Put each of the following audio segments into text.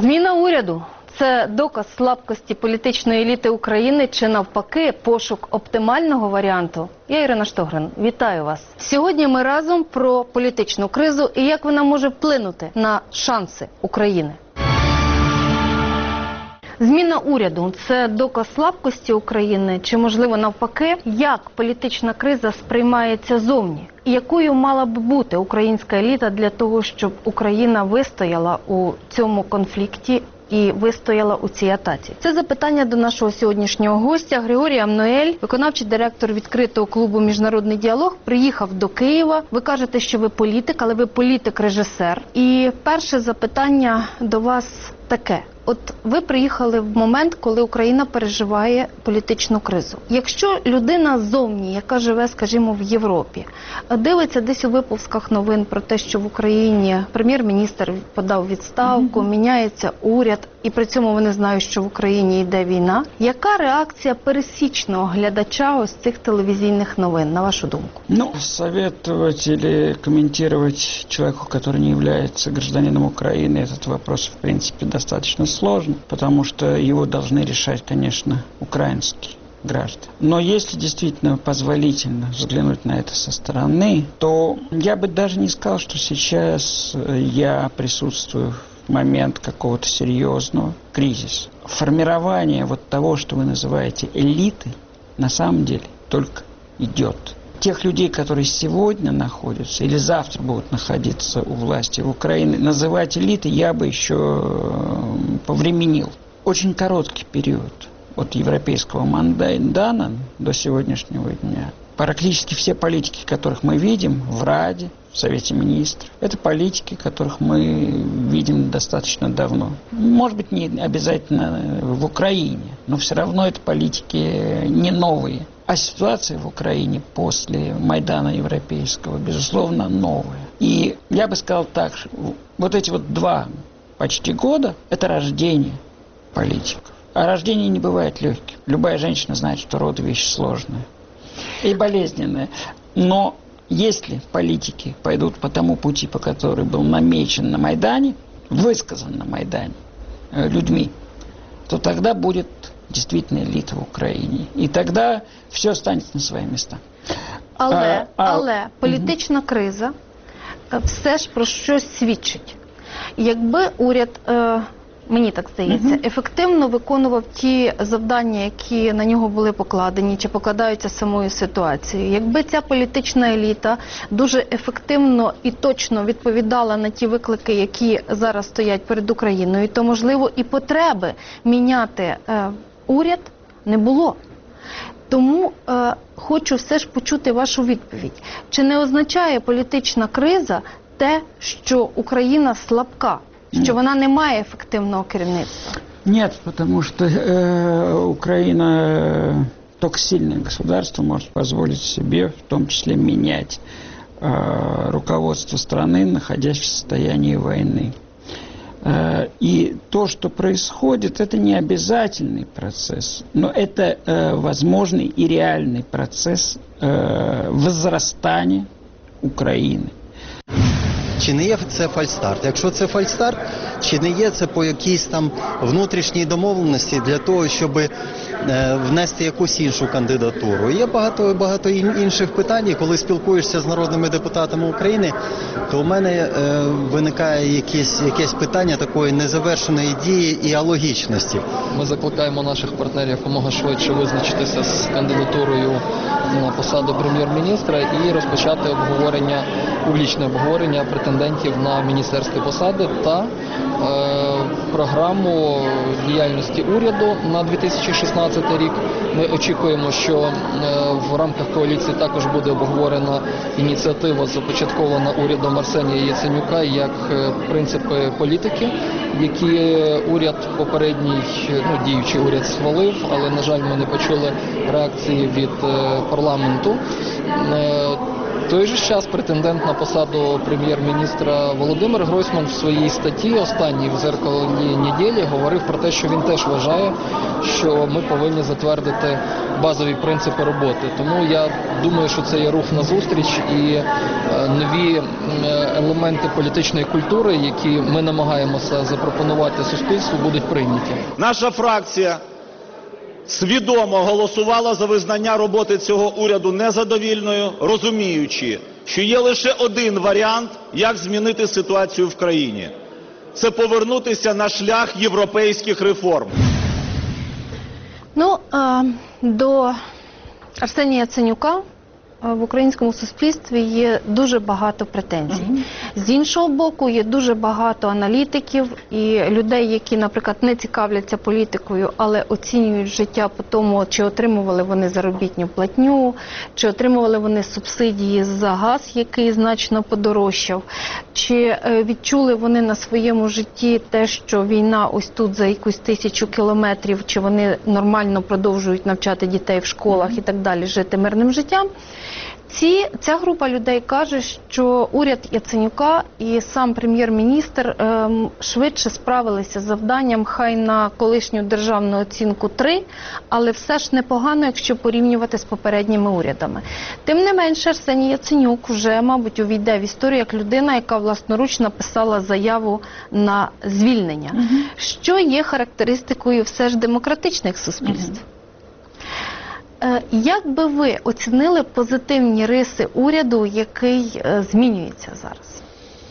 Зміна уряду – це доказ слабкості політичної еліти України чи навпаки пошук оптимального варіанту? Я Ірина Штогрин. Вітаю вас. Сьогодні ми разом про політичну кризу і як вона може вплинути на шанси України. Зміна уряду – це доказ слабкості України чи, можливо, навпаки, як політична криза сприймається зовні? І якою мала б бути українська еліта для того, щоб Україна вистояла у цьому конфлікті і вистояла у цій атаці? Це запитання до нашого сьогоднішнього гостя. Григорій Амнуель, виконавчий директор відкритого клубу «Міжнародний діалог», приїхав до Києва. Ви кажете, що ви політик, але ви політик-режисер. І перше запитання до вас таке. От ви приїхали в момент, коли Україна переживає політичну кризу. Якщо людина ззовні, яка живе, скажімо, в Європі, дивиться десь у випусках новин про те, що в Україні прем'єр-міністр подав відставку, міняється уряд, і при цьому вони знають, що в Україні йде війна, яка реакція пересічного глядача ось цих телевізійних новин, на вашу думку? Советовать или комментировать человеку, который не является гражданином Украины, этот вопрос, в принципе, достаточно сложно, потому что его должны решать, конечно, украинские граждане. Но если действительно позволительно взглянуть на это со стороны, то я бы даже не сказал, что сейчас я присутствую в момент какого-то серьезного кризиса. Формирование вот того, что вы называете элитой, на самом деле только идет. Тех людей, которые сегодня находятся или завтра будут находиться у власти в Украине, называть элитой я бы еще повременил. Очень короткий период от европейского Майдана до сегодняшнего дня. Практически все политики, которых мы видим в Раде, в Совете Министров, это политики, которых мы видим достаточно давно. Может быть, не обязательно в Украине, но все равно это политики не новые. А ситуация в Украине после Майдана Европейского, безусловно, новая. И я бы сказал так, вот эти вот 2 почти года – это рождение политиков. А рождение не бывает легким. Любая женщина знает, что род – вещь сложная и болезненная. Но если политики пойдут по тому пути, по который был намечен на Майдане, высказан на Майдане людьми, то тогда будет действительно элита в Украине. И тогда все станет на свои места. Але політична криза все ж про щось свідчить. Якби уряд, мені так здається, ефективно виконував ті завдання, які на нього були покладені, чи покладаються самою ситуацією, якби ця політична еліта дуже ефективно і точно відповідала на ті виклики, які зараз стоять перед Україною, то, можливо, і потреби міняти уряд не було. Тому хочу все ж почути вашу відповідь. Чи не означає політична криза те, що Україна слабка, що вона не має ефективного керівництва? Нет, потому что Украина, только сильное государство может позволить себе, в том числе, менять руководство страны, находясь в состоянии войны. И то, что происходит, это не обязательный процесс, но это возможный и реальный процесс возрастания Украины. Чи не є це фальстарт? Якщо це фальстарт, чи не є це по якійсь там внутрішній домовленості для того, щоб внести якусь іншу кандидатуру? Є багато інших питань, і коли спілкуєшся з народними депутатами України, то у мене виникає якесь питання такої незавершеної дії і алогічності. Ми закликаємо наших партнерів якомога швидше визначитися з кандидатурою на посаду прем'єр-міністра і розпочати публічне обговорення претендентів на міністерські посади та програму діяльності уряду на 2016 рік. Ми очікуємо, що в рамках коаліції також буде обговорена ініціатива, започаткована урядом Арсенія Яценюка, як принципи політики, які уряд попередній, діючий уряд схвалив, але, на жаль, ми не почули реакції від парламенту. В той же час претендент на посаду прем'єр-міністра Володимир Гройсман в своїй статті, останній в «Зеркалі неділі», говорив про те, що він теж вважає, що ми повинні затвердити базові принципи роботи. Тому я думаю, що це є рух назустріч і нові елементи політичної культури, які ми намагаємося запропонувати суспільству, будуть прийняті. Наша фракція свідомо голосувала за визнання роботи цього уряду незадовільною, розуміючи, що є лише один варіант, як змінити ситуацію в країні. Це повернутися на шлях європейських реформ. До Арсенія Яценюка в українському суспільстві є дуже багато претензій. З іншого боку, є дуже багато аналітиків і людей, які, наприклад, не цікавляться політикою, але оцінюють життя по тому, чи отримували вони заробітну платню, чи отримували вони субсидії за газ, який значно подорожчав, чи відчули вони на своєму житті те, що війна ось тут за якусь 1000 кілометрів, чи вони нормально продовжують навчати дітей в школах і так далі, жити мирним життям. Ця група людей каже, що уряд Яценюка і сам прем'єр-міністр швидше справилися з завданням, хай на колишню державну оцінку 3, але все ж непогано, якщо порівнювати з попередніми урядами. Тим не менше, Арсеній Яценюк вже, мабуть, увійде в історію як людина, яка власноруч написала заяву на звільнення, що є характеристикою все ж демократичних суспільств. Як би ви оцінили позитивні риси уряду, який змінюється зараз?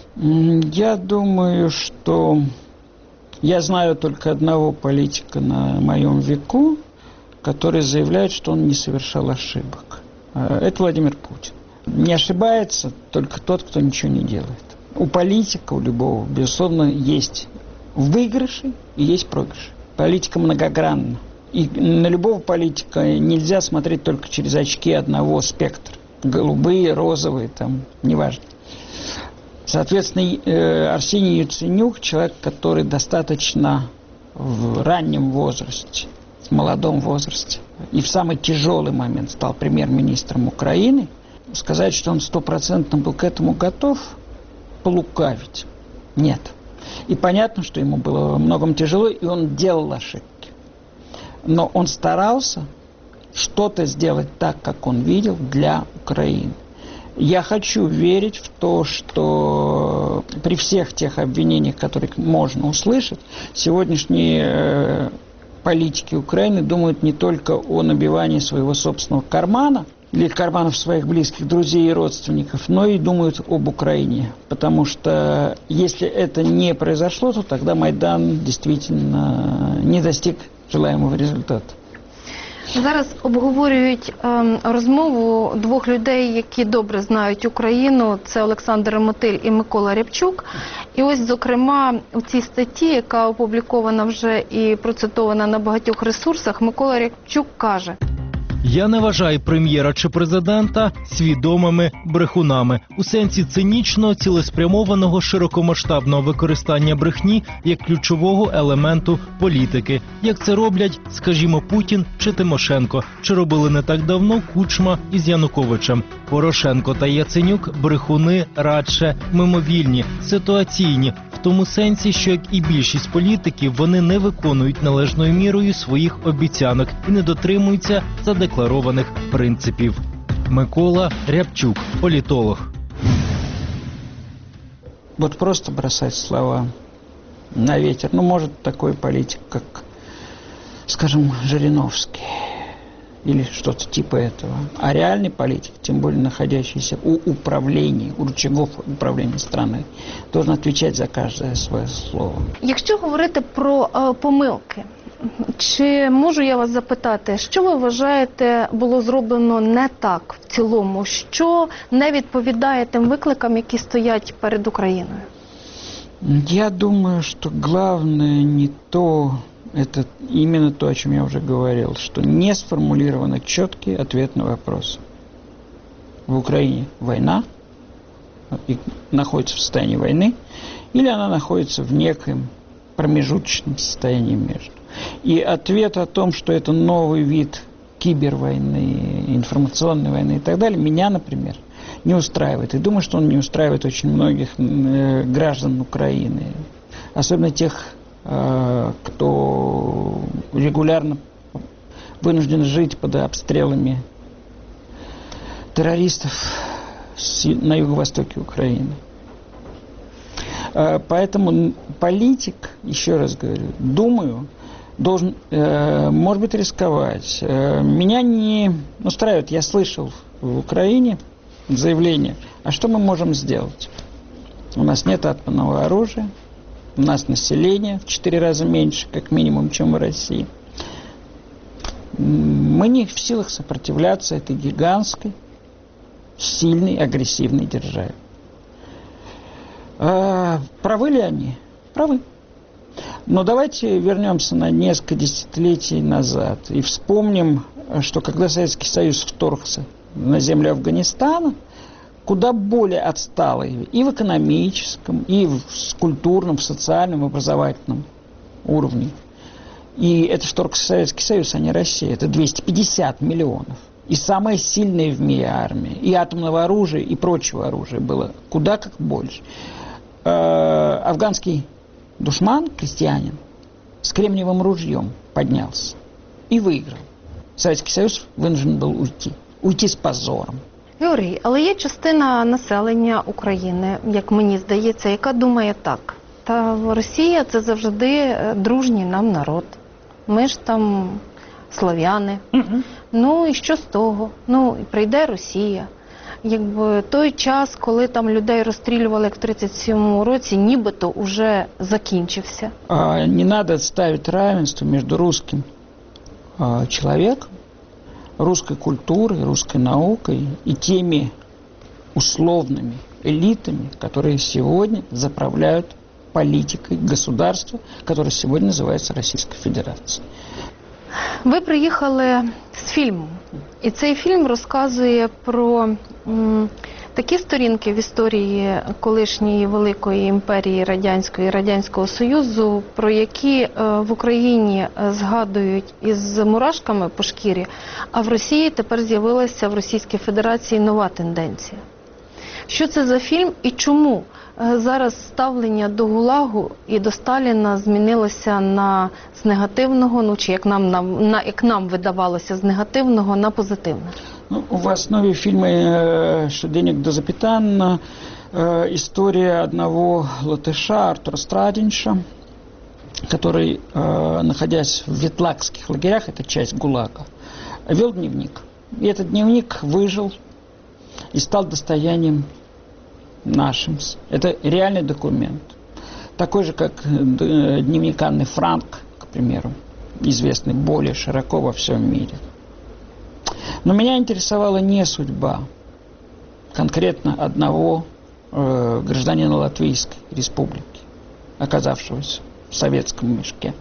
Я думаю, что я знаю только одного политика на моем веку, который заявляет, что он не совершал ошибок. Это Владимир Путин. Не ошибается только тот, кто ничего не делает. У политика, у любого, безусловно, есть выигрыши и есть проигрыши. Политика многогранна. И на любого политика нельзя смотреть только через очки одного спектра. Голубые, розовые, там, неважно. Соответственно, Арсений Яценюк, человек, который достаточно в раннем возрасте, в молодом возрасте, и в самый тяжелый момент стал премьер-министром Украины, сказать, что он 100% был к этому готов, полукавить. Нет. И понятно, что ему было во многом тяжело, и он делал ошибки. Но он старался что-то сделать так, как он видел, для Украины. Я хочу верить в то, что при всех тех обвинениях, которые можно услышать, сегодняшние политики Украины думают не только о набивании своего собственного кармана или карманов своих близких друзей и родственников, но и думают об Украине. Потому что если это не произошло, то тогда Майдан действительно не достиг желаемого результату. Зараз обговорюють розмову двох людей, які добре знають Україну. Це Олександр Ремотиль і Микола Рябчук. І ось, зокрема, у цій статті, яка опублікована вже і процитована на багатьох ресурсах, Микола Рябчук каже: «Я не вважаю прем'єра чи президента свідомими брехунами у сенсі цинічного, цілеспрямованого, широкомасштабного використання брехні як ключового елементу політики, як це роблять, скажімо, Путін чи Тимошенко, чи робили не так давно Кучма із Януковичем. Порошенко та Яценюк – брехуни радше мимовільні, ситуаційні, в тому сенсі, що, як і більшість політиків, вони не виконують належною мірою своїх обіцянок і не дотримуються задекларованих принципів». Микола Рябчук, політолог. Вот просто бросать слова на ветер. Ну, может, такой политик, как, скажем, Жириновский или что-то типа этого. А реальный политик, тем более находящийся у управления, у рычагов управления страной, должен отвечать за каждое свое слово. Якщо говорити про помилки, чи можу я вас запитати, що ви вважаєте було зроблено не так в цілому, що не відповідає тим викликам, які стоять перед Україною? Я думаю, что главное не то, это именно то, о чем я уже говорил, что не сформулированы четкий ответ на вопрос. В Украине война, и находится в состоянии войны, или она находится в неком промежуточном состоянии между. И ответ о том, что это новый вид кибервойны, информационной войны и так далее, меня, например, не устраивает. И думаю, что он не устраивает очень многих граждан Украины. Особенно тех, кто регулярно вынужден жить под обстрелами террористов на юго-востоке Украины. Поэтому политик, еще раз говорю, думаю, должен, может быть, рисковать. Меня не устраивает, я слышал в Украине заявление, а что мы можем сделать? У нас нет атомного оружия, у нас население в 4 раза меньше, как минимум, чем в России. Мы не в силах сопротивляться этой гигантской, сильной, агрессивной державе. Правы ли они? Правы. Но давайте вернемся на несколько десятилетий назад и вспомним, что когда Советский Союз вторгся на землю Афганистана, куда более отсталый и в экономическом, и в культурном, в социальном, в образовательном уровне. И это вторгся Советский Союз, а не Россия. Это 250 миллионов. И самая сильная в мире армия. И атомного оружия, и прочего оружия было куда как больше. Афганский душман, крестьянин, с кремниевым ружьем поднялся и выиграл. Советский Союз вынужден был уйти. Уйти з позором. Юрій, але є частина населення України, як мені здається, яка думає так. Та Росія – це завжди дружній нам народ. Ми ж там слов'яни. Ну і що з того? Ну, і прийде Росія. Якби той час, коли там людей розстрілювали як в 37-му році, нібито уже закінчився. Не надо ставить равенство между русским человеком, русской культурой, русской наукой и теми условными элитами, которые сегодня заправляют политикой государства, которое сегодня называется Российской Федерацией. Ви приїхали з фільмом, і цей фільм розказує про такі сторінки в історії колишньої великої імперії радянської, Радянського Союзу, про які в Україні згадують із мурашками по шкірі, а в Росії тепер з'явилася в Російській Федерації нова тенденція. Що це за фільм і чому зараз ставлення до ГУЛАГу і до Сталіна змінилося з негативного, ну чи як нам видавалося, з негативного на позитивне? Ну, в основе фильма «Щоденник Дозапитана» история одного латыша, Артура Страдинша, который, находясь в ветлакских лагерях, это часть ГУЛАГа, вел дневник. И этот дневник выжил и стал достоянием нашим. Это реальный документ. Такой же, как дневник Анны Франк, к примеру, известный более широко во всем мире. Но меня интересовала не судьба конкретно одного гражданина Латвийской республики, оказавшегося в советском мешке.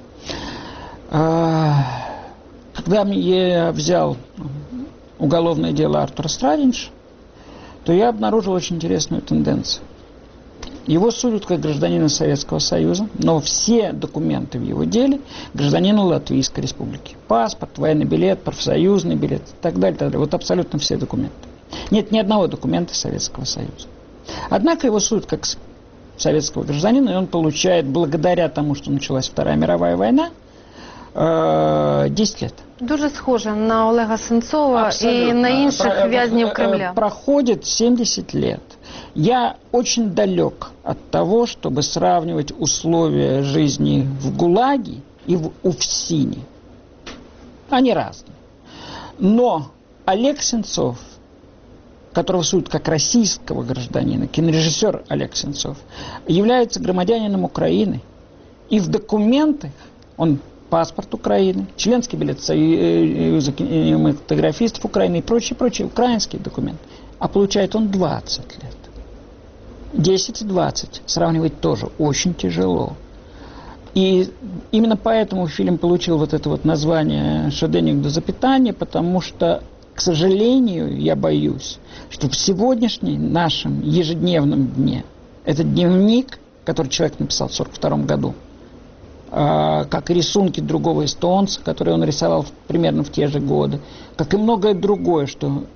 Когда я взял уголовное дело Артура Страдинша, то я обнаружил очень интересную тенденцию. Его судят как гражданина Советского Союза, но все документы в его деле гражданина Латвийской Республики. Паспорт, военный билет, профсоюзный билет и так далее, так далее. Вот абсолютно все документы. Нет ни одного документа Советского Союза. Однако его судят как советского гражданина, и он получает, благодаря тому, что началась Вторая мировая война, 10 лет. Дуже схоже на Олега Сенцова и на інших в'язнів Кремля. Проходит 70 лет. Я очень далек от того, чтобы сравнивать условия жизни в ГУЛАГе и в УФСИНе. Они разные. Но Олег Сенцов, которого судят как российского гражданина, кинорежиссер Олег Сенцов, является громадянином Украины. И в документах он паспорт Украины, членский билет Союза кинематографистов Украины и прочие украинские документы. А получает он 20 лет. 10 и 20 сравнивать тоже очень тяжело. И именно поэтому фильм получил вот это вот название «Щоденник Дозапитання», потому что, к сожалению, я боюсь, что в сегодняшнем нашем ежедневном дне этот дневник, который человек написал в 1942 году, как и рисунки другого эстонца, которые он рисовал примерно в те же годы, как и многое другое, что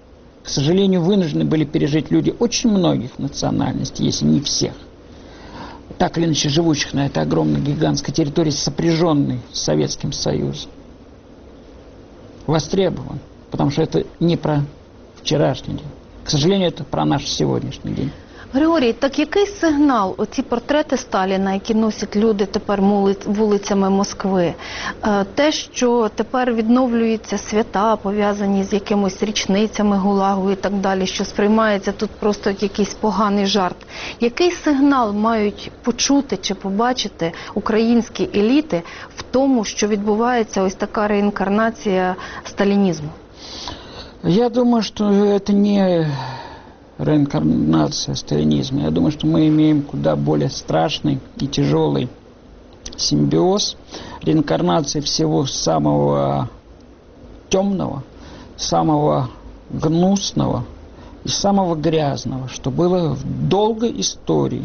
к сожалению, вынуждены были пережить люди очень многих национальностей, если не всех, так или иначе живущих на этой огромной гигантской территории, сопряженной с Советским Союзом. Востребован, потому что это не про вчерашний день. К сожалению, это про наш сегодняшний день. Григорій, так який сигнал, оці портрети Сталіна, які носять люди тепер вулицями Москви, те, що тепер відновлюються свята, пов'язані з якимось річницями ГУЛАГу і так далі, що сприймається тут просто як якийсь поганий жарт. Який сигнал мають почути чи побачити українські еліти в тому, що відбувається ось така реінкарнація сталінізму? Я думаю, что это не реинкарнация сталинизма. Я думаю, что мы имеем куда более страшный и тяжелый симбиоз реинкарнации всего самого темного, самого гнусного и самого грязного, что было в долгой истории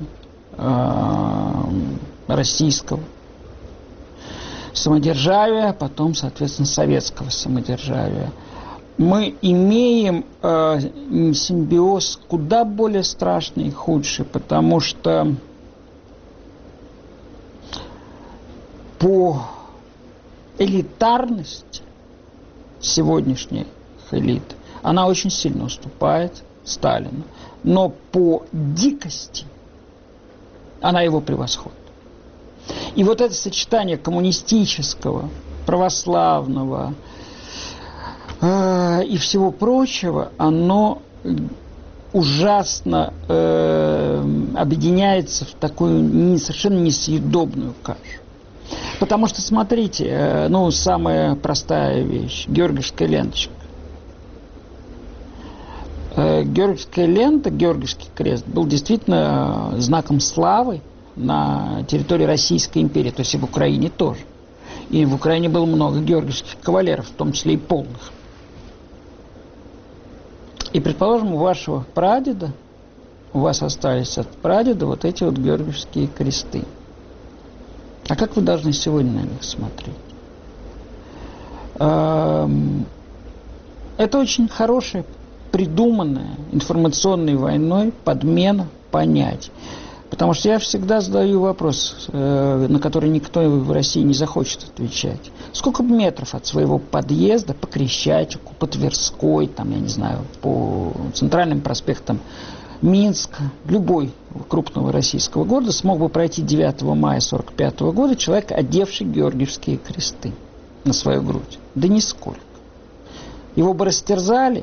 российского самодержавия, потом, соответственно, советского самодержавия. Мы имеем симбиоз куда более страшный и худший, потому что по элитарности сегодняшних элит она очень сильно уступает Сталину, но по дикости она его превосходит. И вот это сочетание коммунистического, православного и всего прочего, оно ужасно объединяется в такую совершенно несъедобную кашу. Потому что, смотрите, самая простая вещь, георгиевская ленточка. Георгиевская лента, Георгиевский крест, был действительно знаком славы на территории Российской империи, то есть и в Украине тоже. И в Украине было много георгиевских кавалеров, в том числе и полных. И, предположим, у вашего прадеда, у вас остались от прадеда вот эти вот георгиевские кресты. А как вы должны сегодня на них смотреть? Это очень хорошая, придуманная информационной войной подмена понятий. Потому что я всегда задаю вопрос, на который никто в России не захочет отвечать. Сколько метров от своего подъезда по Крещатику, по Тверской, там, я не знаю, по центральным проспектам Минска, любой крупного российского города смог бы пройти 9 мая 1945 года человек, одевший георгиевские кресты на свою грудь? Да нисколько. Его бы растерзали,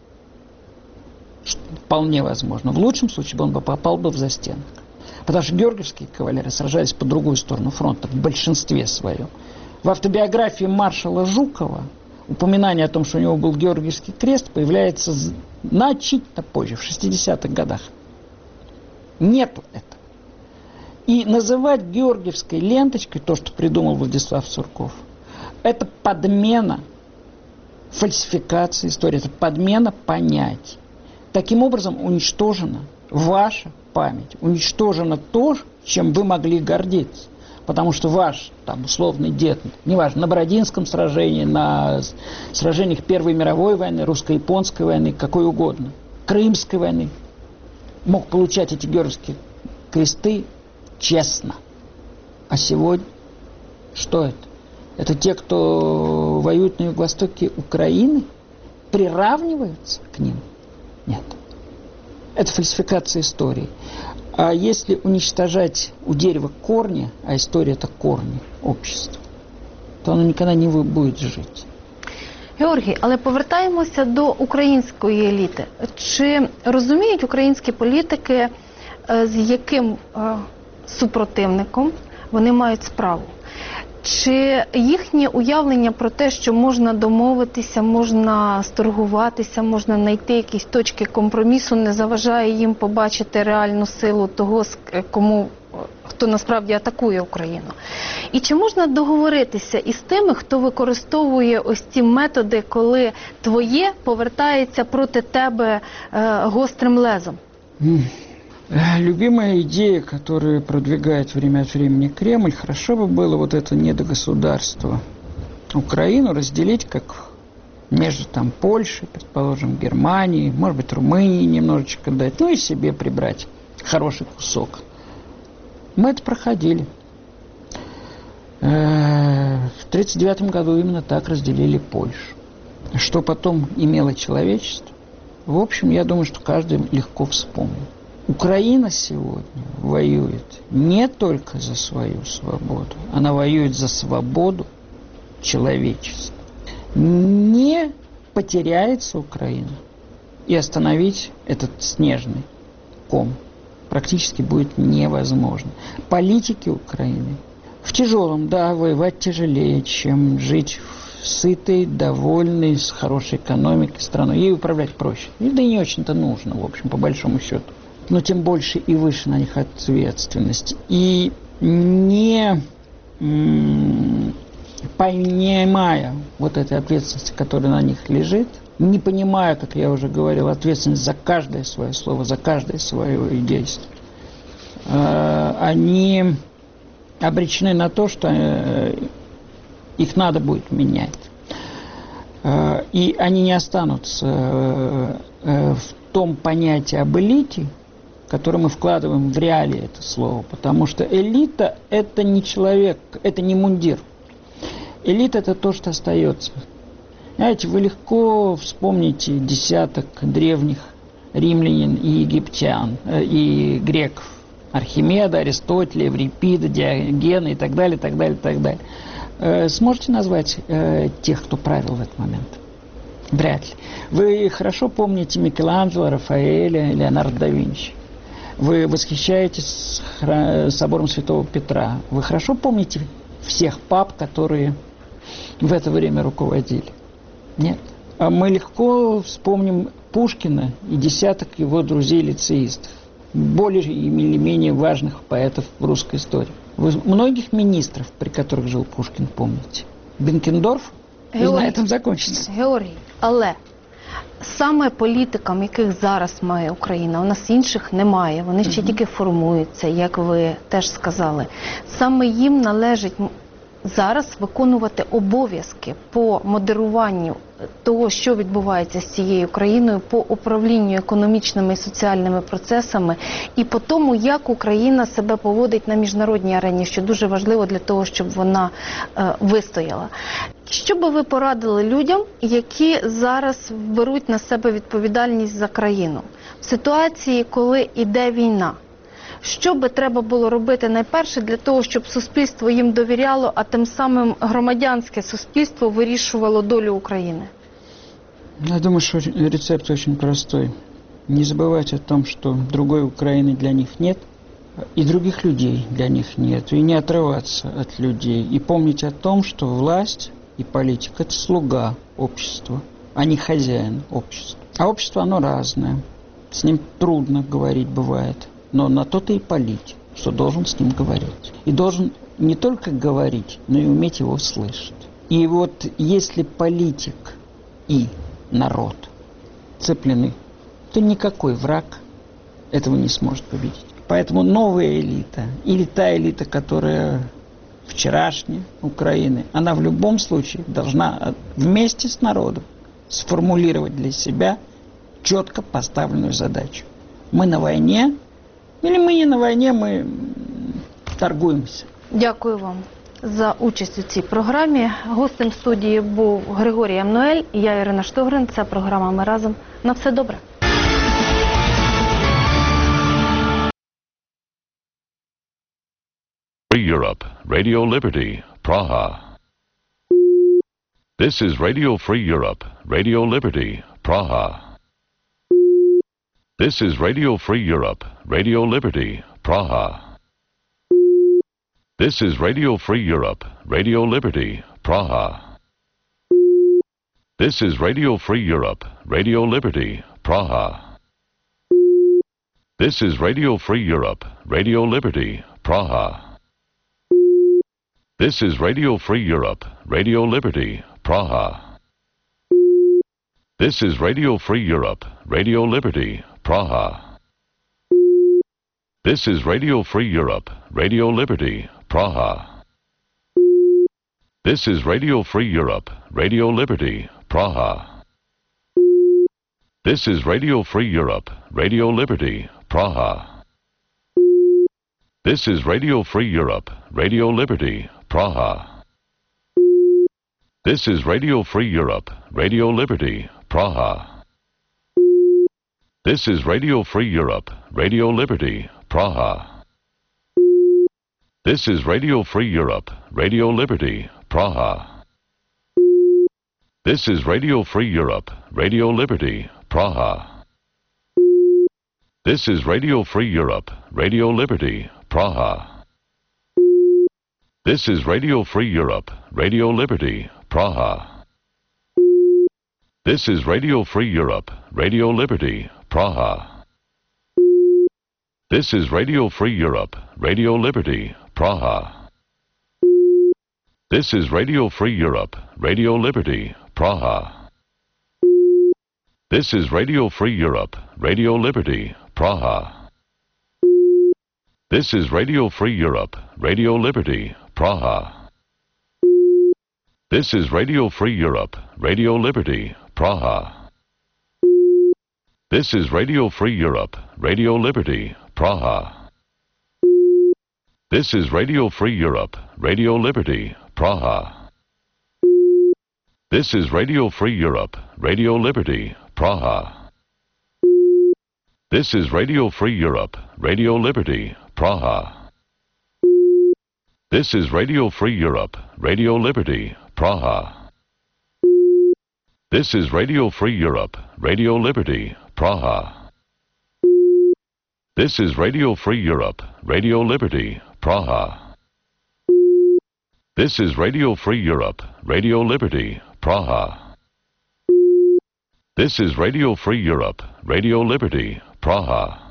вполне возможно. В лучшем случае он бы попал бы в застенок. Потому что георгиевские кавалеры сражались по другую сторону фронта в большинстве своем. В автобиографии маршала Жукова упоминание о том, что у него был Георгиевский крест, появляется значительно позже, в 60-х годах. Нету этого. И называть георгиевской ленточкой то, что придумал Владислав Сурков, это подмена фальсификации истории, это подмена понятий. Таким образом уничтожена ваша память, уничтожено то, чем вы могли гордиться. Потому что ваш, там, условный дед, неважно, на Бородинском сражении, на сражениях Первой мировой войны, русско-японской войны, какой угодно, Крымской войны, мог получать эти георгиевские кресты честно. А сегодня что это? Это те, кто воюет на юго-востоке Украины, приравниваются к ним? Нет. Это фальсификация истории. А если уничтожать у дерева корни, а история это корни общества, то оно никогда не будет жить. Георгій, але повертаємося до української еліти. Чи розуміють українські політики, з яким супротивником вони мають справу? Чи їхнє уявлення про те, що можна домовитися, можна сторгуватися, можна знайти якісь точки компромісу, не заважає їм побачити реальну силу того, хто насправді атакує Україну? І чи можна договоритися із тими, хто використовує ось ці методи, коли твоє повертається проти тебе гострим лезом? Любимая идея, которую продвигает время от времени Кремль, хорошо бы было вот это недогосударство Украину разделить как между там Польшей, предположим, Германией, может быть, Румынией немножечко дать, ну и себе прибрать хороший кусок. Мы это проходили. В 1939 году именно так разделили Польшу. Что потом имело человечество? В общем, я думаю, что каждый легко вспомнит. Украина сегодня воюет не только за свою свободу, она воюет за свободу человечества. Не потеряется Украина, и остановить этот снежный ком практически будет невозможно. Политики Украины в тяжелом, да, воевать тяжелее, чем жить в сытой, довольной, с хорошей экономикой страной. Ей управлять проще. И да и не очень-то нужно, в общем, по большому счету. Но тем больше и выше на них ответственность. И не понимая вот этой ответственности, которая на них лежит, не понимая, как я уже говорил, ответственность за каждое свое слово, за каждое свое действие, они обречены на то, что их надо будет менять. И они не останутся в том понятии об элите, которое мы вкладываем в реалии это слово. Потому что элита – это не человек, это не мундир. Элита – это то, что остается. Знаете, вы легко вспомните десяток древних римлян и египтян, и греков. Архимеда, Аристотеля, Еврипида, Диогена и так далее, так далее, так далее. Сможете назвать тех, кто правил в этот момент? Вряд ли. Вы хорошо помните Микеланджело, Рафаэля, Леонардо да Винчи. Вы восхищаетесь собором Святого Петра. Вы хорошо помните всех пап, которые в это время руководили? Нет. А мы легко вспомним Пушкина и десяток его друзей-лицеистов, более или менее важных поэтов в русской истории. Вы многих министров, при которых жил Пушкин, помните? Бенкендорф? І на этом закончиться. Георгій, але саме політикам, яких зараз має Україна, у нас інших немає, вони ще тільки формуються, як ви теж сказали. Саме їм належить зараз виконувати обов'язки по модеруванню того, що відбувається з цією країною, по управлінню економічними і соціальними процесами і по тому, як Україна себе поводить на міжнародній арені, що дуже важливо для того, щоб вона вистояла. Що би ви порадили людям, які зараз беруть на себе відповідальність за країну? В ситуації, коли йде війна, що би треба було робити найперше для того, щоб суспільство їм довіряло, а тим самим громадянське суспільство вирішувало долю України? Я думаю, что рецепт очень простой. Не забывать о том, что другой Украины для них нет, и других людей для них нет, и не отрываться от людей. И помнить о том, что власть и политика – это слуга общества, а не хозяин общества. А общество, оно разное. С ним трудно говорить бывает. Но на то ты и политик, что должен с ним говорить. И должен не только говорить, но и уметь его слышать. И вот если политик и народ цеплены, то никакой враг этого не сможет победить. Поэтому новая элита, или та элита, которая вчерашняя Украины, она в любом случае должна вместе с народом сформулировать для себя четко поставленную задачу. Мы на войне, или мы не на війні, ми торгуємося. Дякую вам за участь у цій програмі. Гостем студії був Григорій Еммануель і я, Ірина Штогрин. Це програма «Ми разом». На все добре. Free Europe, Radio Liberty, Praha. This is Radio Free Europe, Radio Liberty, Praha. This is Radio Free Europe, Radio Liberty, Praha. This is Radio Free Europe, Radio Liberty, Praha. This is Radio Free Europe, Radio Liberty, Praha. This is Radio Free Europe, Radio Liberty, Praha. This is Radio Free Europe, Radio Liberty, Praha. This is Radio Free Europe, Radio Liberty, Praha. This is Radio Free Europe, Radio Liberty, Praha. This is Radio Free Europe, Radio Liberty, Praha. This is Radio Free Europe, Radio Liberty, Praha. This is Radio Free Europe, Radio Liberty, Praha. This is Radio Free Europe, Radio Liberty, Praha. This is Radio Free Europe, Radio Liberty, Praha. This is Radio Free Europe, Radio Liberty, Praha. This is Radio Free Europe, Radio Liberty, Praha. This is Radio Free Europe, Radio Liberty, Praha. This is Radio Free Europe, Radio Liberty, Praha. This is Radio Free Europe, Radio Liberty, Praha. This is Radio Free Europe, Radio Liberty, Praha. This is Radio Free Europe, Radio Liberty, Praha. This is Radio Free Europe, Radio Liberty, Praha. This is Radio Free Europe, Radio Liberty, Praha. This is Radio Free Europe, Radio Liberty, Praha. This is Radio Free Europe, Radio Liberty, Praha. This is Radio Free Europe, Radio Liberty, Praha. This is Radio Free Europe, Radio Liberty, Praha. This is Radio Free Europe, Radio Liberty, Praha. This is Radio Free Europe, Radio Liberty, Praha. This is Radio Free Europe, Radio Liberty, Praha. This is Radio Free Europe, Radio Liberty, Praha. This is Radio Free Europe, Radio Liberty, Praha. This is Radio Free Europe, Radio Liberty, Praha.